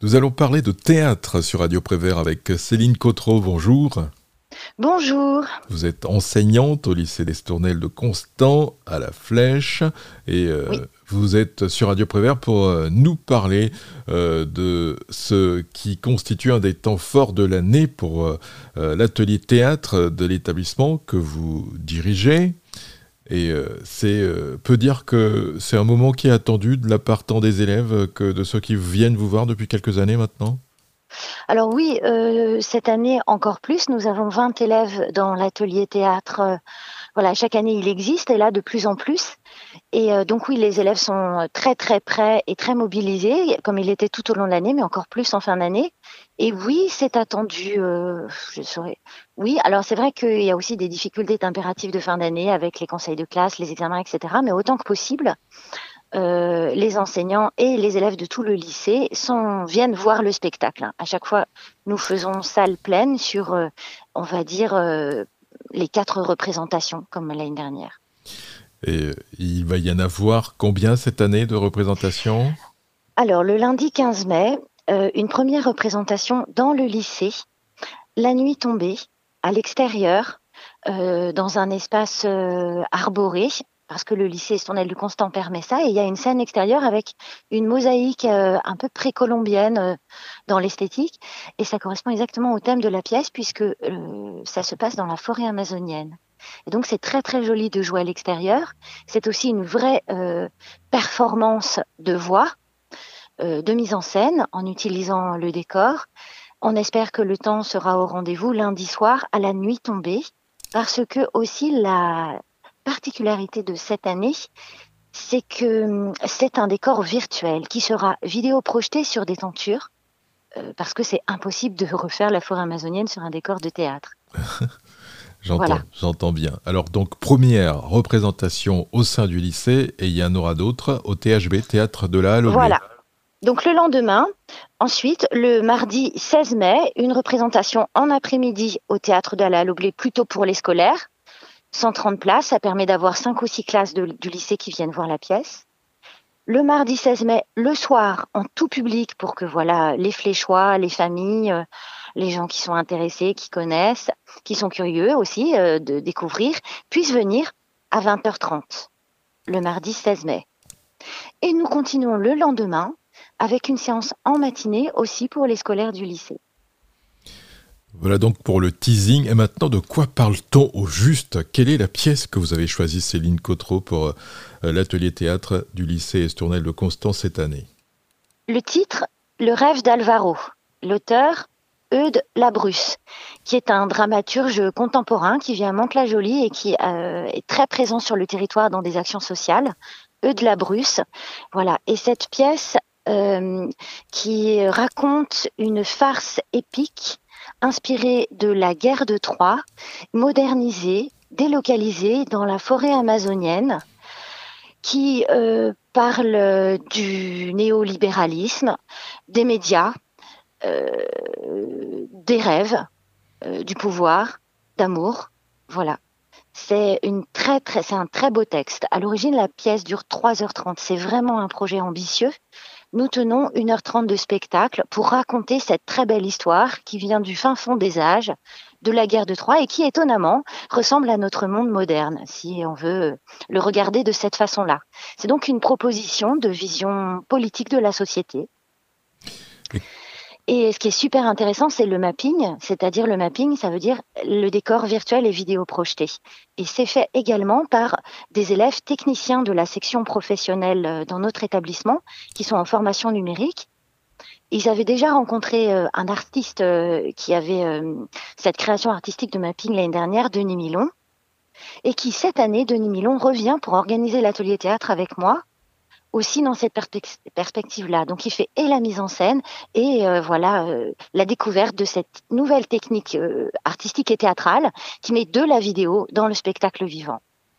Nous allons parler de théâtre sur Radio Prévert avec Céline Cotreau. Bonjour. Bonjour. Vous êtes enseignante au lycée d'Estournel de Constant à La Flèche et Oui, vous êtes sur Radio Prévert pour nous parler de ce qui constitue un des temps forts de l'année pour l'atelier théâtre de l'établissement que vous dirigez. Et peut dire que c'est un moment qui est attendu de la part tant des élèves que de ceux qui viennent vous voir depuis quelques années maintenant. alors oui, cette année encore plus, nous avons 20 élèves dans l'atelier théâtre. Voilà, chaque année il existe et là de plus en plus. Et donc oui, les élèves sont très très prêts et très mobilisés, comme il était tout au long de l'année, mais encore plus en fin d'année. Et oui, c'est attendu. Je saurais. Oui, alors c'est vrai qu'il y a aussi des difficultés d'impératifs de fin d'année avec les conseils de classe, les examens, etc. Mais autant que possible, les enseignants et les élèves de tout le lycée viennent voir le spectacle, hein. À chaque fois, nous faisons salle pleine sur, on va dire, les 4 représentations, comme l'année dernière. Et il va y en avoir combien cette année de représentations ? Alors, le lundi 15 mai, une première représentation dans le lycée, la nuit tombée, à l'extérieur, dans un espace arboré, parce que le lycée Estournel de Constant permet ça, et il y a une scène extérieure avec une mosaïque un peu précolombienne dans l'esthétique, et ça correspond exactement au thème de la pièce, puisque ça se passe dans la forêt amazonienne. Et donc c'est très très joli de jouer à l'extérieur. C'est aussi une vraie performance de voix, de mise en scène, en utilisant le décor. On espère que le temps sera au rendez-vous lundi soir à la nuit tombée, parce que aussi la particularité de cette année, c'est que c'est un décor virtuel qui sera vidéo projeté sur des tentures, parce que c'est impossible de refaire la forêt amazonienne sur un décor de théâtre. Voilà. J'entends bien. Alors donc, première représentation au sein du lycée, et il y en aura d'autres au THB, Théâtre de la Halle au Blé. Voilà. Donc le lendemain, ensuite, le mardi 16 mai, une représentation en après-midi au théâtre de la Halle au Blé, plutôt pour les scolaires. 130 places, ça permet d'avoir 5 ou 6 classes du lycée qui viennent voir la pièce. Le mardi 16 mai, le soir, en tout public, pour que voilà les fléchois, les familles, les gens qui sont intéressés, qui connaissent, qui sont curieux aussi de découvrir, puissent venir à 20h30, le mardi 16 mai. Et nous continuons le lendemain avec une séance en matinée aussi pour les scolaires du lycée. Voilà donc pour le teasing. Et maintenant, de quoi parle-t-on au juste ? Quelle est la pièce que vous avez choisie, Céline Cotreau, pour l'atelier théâtre du lycée Estournel de Constant cette année ? Le titre, Le rêve d'Alvaro. L'auteur, Eudes Labrusse, qui est un dramaturge contemporain qui vient à Mantes-la-Jolie et qui est très présent sur le territoire dans des actions sociales. Eudes Labrusse, voilà. Et cette pièce qui raconte une farce épique inspirée de la guerre de Troie, modernisée, délocalisée dans la forêt amazonienne, qui parle du néolibéralisme, des médias, des rêves, du pouvoir, d'amour. Voilà. C'est un très beau texte. À l'origine, la pièce dure 3h30. C'est vraiment un projet ambitieux. Nous tenons 1h30 de spectacle pour raconter cette très belle histoire qui vient du fin fond des âges, de la guerre de Troie et qui, étonnamment, ressemble à notre monde moderne, si on veut le regarder de cette façon-là. C'est donc une proposition de vision politique de la société. Et ce qui est super intéressant, c'est le mapping, c'est-à-dire le mapping, ça veut dire le décor virtuel et vidéo projeté. Et c'est fait également par des élèves techniciens de la section professionnelle dans notre établissement qui sont en formation numérique. Ils avaient déjà rencontré un artiste qui avait cette création artistique de mapping l'année dernière, Denis Milon, et qui cette année, Denis Milon, revient pour organiser l'atelier théâtre avec moi, aussi dans cette perspective-là. Donc, il fait et la mise en scène et la découverte de cette nouvelle technique artistique et théâtrale qui met de la vidéo dans le spectacle vivant.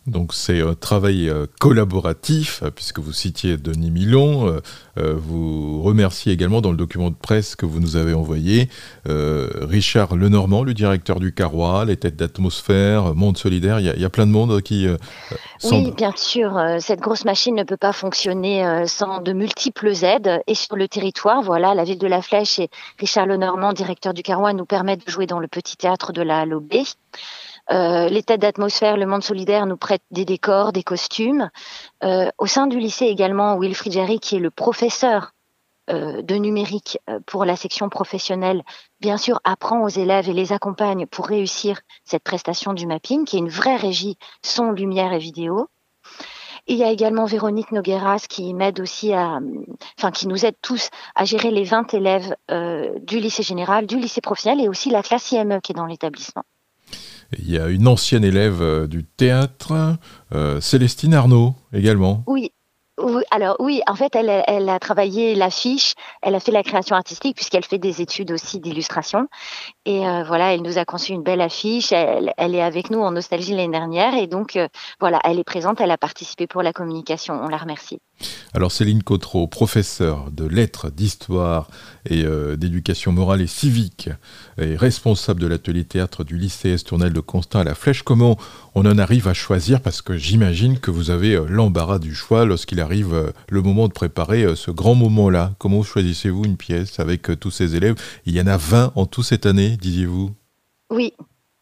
Donc c'est un travail collaboratif, puisque vous citiez Denis Milon. Vous remerciez également dans le document de presse que vous nous avez envoyé Richard Lenormand, le directeur du Carrois, les têtes d'atmosphère, Monde Solidaire. Il y a plein de monde qui Oui, semble... bien sûr, cette grosse machine ne peut pas fonctionner sans de multiples aides. Et sur le territoire, voilà, la ville de La Flèche et Richard Lenormand, directeur du Carrois, nous permettent de jouer dans le petit théâtre de la Lobé. Les têtes d'atmosphère, le Monde Solidaire nous prête des décors, des costumes. Au sein du lycée également, Wilfried Jarry, qui est le professeur de numérique pour la section professionnelle, bien sûr, apprend aux élèves et les accompagne pour réussir cette prestation du mapping, qui est une vraie régie son, lumière et vidéo. Et il y a également Véronique Nogueras qui m'aide aussi qui nous aide tous à gérer les 20 élèves du lycée général, du lycée professionnel et aussi la classe IME qui est dans l'établissement. Il y a une ancienne élève du théâtre, Célestine Arnaud également. Oui. Alors oui, en fait, elle a travaillé l'affiche, elle a fait la création artistique puisqu'elle fait des études aussi d'illustration. Et voilà, elle nous a conçu une belle affiche. Elle est avec nous en Nostalgie l'année dernière. Et donc, voilà, elle est présente, elle a participé pour la communication. On la remercie. Alors Céline Cotreau, professeure de lettres, d'histoire et d'éducation morale et civique, et responsable de l'atelier théâtre du lycée Estournel de Constant à La Flèche, comment on en arrive à choisir? Parce que j'imagine que vous avez l'embarras du choix lorsqu'il arrive le moment de préparer ce grand moment-là. Comment choisissez-vous une pièce avec tous ces élèves? Il y en a 20 en tout cette année, disiez-vous? Oui.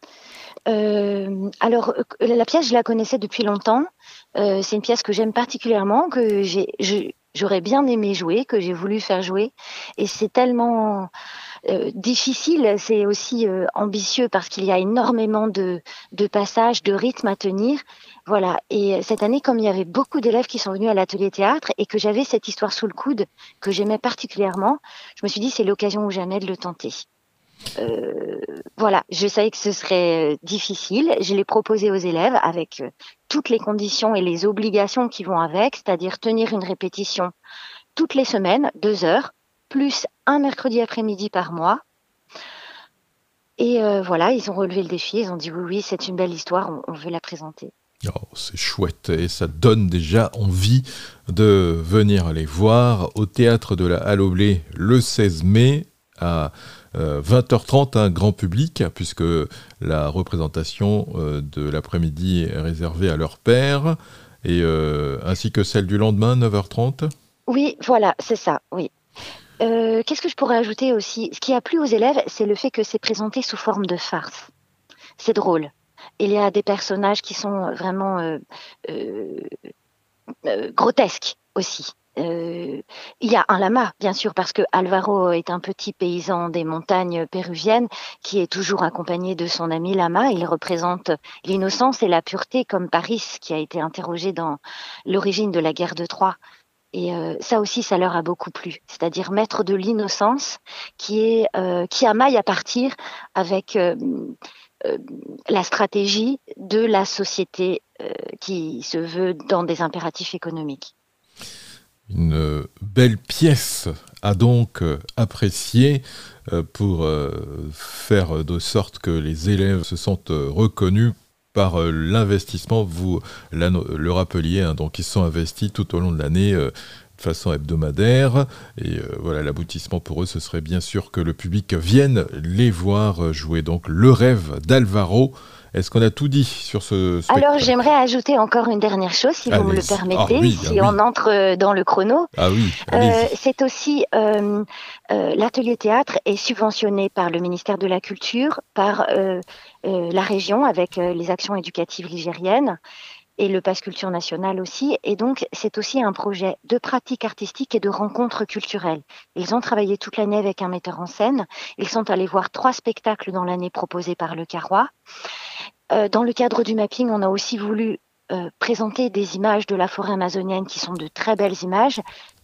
Alors, la pièce, je la connaissais depuis longtemps. C'est une pièce que j'aime particulièrement, que j'aurais bien aimé jouer, que j'ai voulu faire jouer. Et c'est tellement difficile, c'est aussi ambitieux parce qu'il y a énormément de passages, de rythmes à tenir. Voilà. Et cette année, comme il y avait beaucoup d'élèves qui sont venus à l'atelier théâtre et que j'avais cette histoire sous le coude que j'aimais particulièrement, je me suis dit c'est l'occasion ou jamais de le tenter. Voilà, je savais que ce serait difficile. Je l'ai proposé aux élèves avec toutes les conditions et les obligations qui vont avec, c'est-à-dire tenir une répétition toutes les semaines, 2 heures, plus un mercredi après-midi par mois. Et voilà, ils ont relevé le défi, ils ont dit oui, c'est une belle histoire, on veut la présenter. Oh, c'est chouette et ça donne déjà envie de venir les voir au théâtre de la Halle au Blé le 16 mai à 20h30, un grand public, puisque la représentation de l'après-midi est réservée à leur père, et ainsi que celle du lendemain, 9h30. Oui, voilà, c'est ça, oui. Qu'est-ce que je pourrais ajouter aussi? Ce qui a plu aux élèves, c'est le fait que c'est présenté sous forme de farce. C'est drôle. Il y a des personnages qui sont vraiment grotesques aussi. Il y a un lama, bien sûr, parce que Alvaro est un petit paysan des montagnes péruviennes qui est toujours accompagné de son ami lama. Il représente l'innocence et la pureté comme Paris, qui a été interrogé dans l'origine de la guerre de Troie. Et ça aussi, ça leur a beaucoup plu. C'est-à-dire mettre de l'innocence qui amaille à partir avec la stratégie de la société qui se veut dans des impératifs économiques. Une belle pièce à donc apprécier pour faire de sorte que les élèves se sentent reconnus par l'investissement. Vous le rappeliez, hein, donc ils sont investis tout au long de l'année de façon hebdomadaire. Et voilà, l'aboutissement pour eux, ce serait bien sûr que le public vienne les voir jouer. Donc le rêve d'Alvaro. Est-ce qu'on a tout dit sur ce spectacle? Alors, j'aimerais ajouter encore une dernière chose, si vous me le permettez, si on entre dans le chrono. Ah oui, c'est aussi, l'atelier théâtre est subventionné par le ministère de la Culture, par la région avec les actions éducatives ligériennes et le Pass Culture National aussi. Et donc, c'est aussi un projet de pratique artistique et de rencontres culturelles. Ils ont travaillé toute l'année avec un metteur en scène. Ils sont allés voir 3 spectacles dans l'année proposés par le Carrois. Dans le cadre du mapping, on a aussi voulu présenter des images de la forêt amazonienne qui sont de très belles images,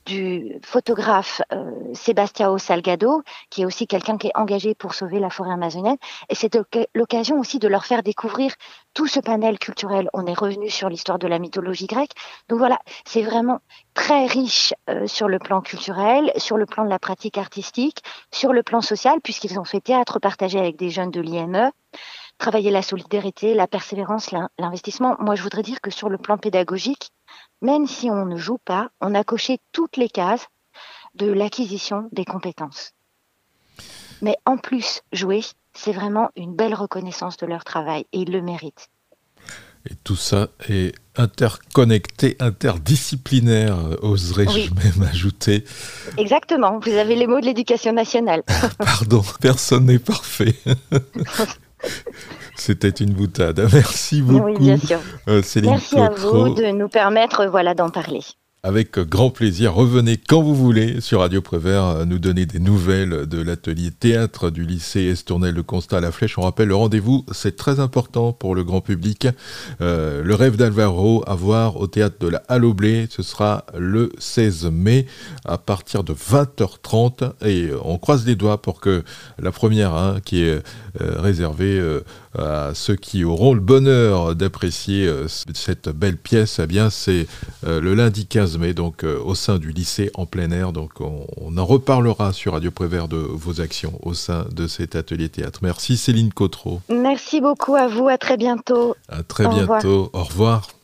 du photographe Sebastião Salgado, qui est aussi quelqu'un qui est engagé pour sauver la forêt amazonienne. Et c'est l'occasion aussi de leur faire découvrir tout ce panel culturel. On est revenu sur l'histoire de la mythologie grecque. Donc voilà, c'est vraiment très riche sur le plan culturel, sur le plan de la pratique artistique, sur le plan social, puisqu'ils ont fait théâtre partagé avec des jeunes de l'IME, travailler la solidarité, la persévérance, l'investissement. Moi, je voudrais dire que sur le plan pédagogique, même si on ne joue pas, on a coché toutes les cases de l'acquisition des compétences. Mais en plus, jouer, c'est vraiment une belle reconnaissance de leur travail et ils le méritent. Et tout ça est interconnecté, interdisciplinaire, oserais-je même ajouter. Exactement, vous avez les mots de l'éducation nationale. Pardon, personne n'est parfait. C'était une boutade. Merci beaucoup, oui, bien sûr. Céline Merci Cotreau. à vous de nous permettre d'en parler. Avec grand plaisir, revenez quand vous voulez sur Radio Prévert nous donner des nouvelles de l'atelier théâtre du lycée Estournel de Constat à la Flèche. On rappelle le rendez-vous, c'est très important pour le grand public. Le rêve d'Alvaro à voir au théâtre de la Halle au Blé, ce sera le 16 mai à partir de 20h30 et on croise les doigts pour que la première qui est réservée à ceux qui auront le bonheur d'apprécier cette belle pièce, eh bien c'est le lundi 15 mai, donc au sein du lycée en plein air. Donc on en reparlera sur Radio Prévert de vos actions au sein de cet atelier théâtre. Merci Céline Cotreau. Merci beaucoup à vous, à très bientôt. À très bientôt, au revoir.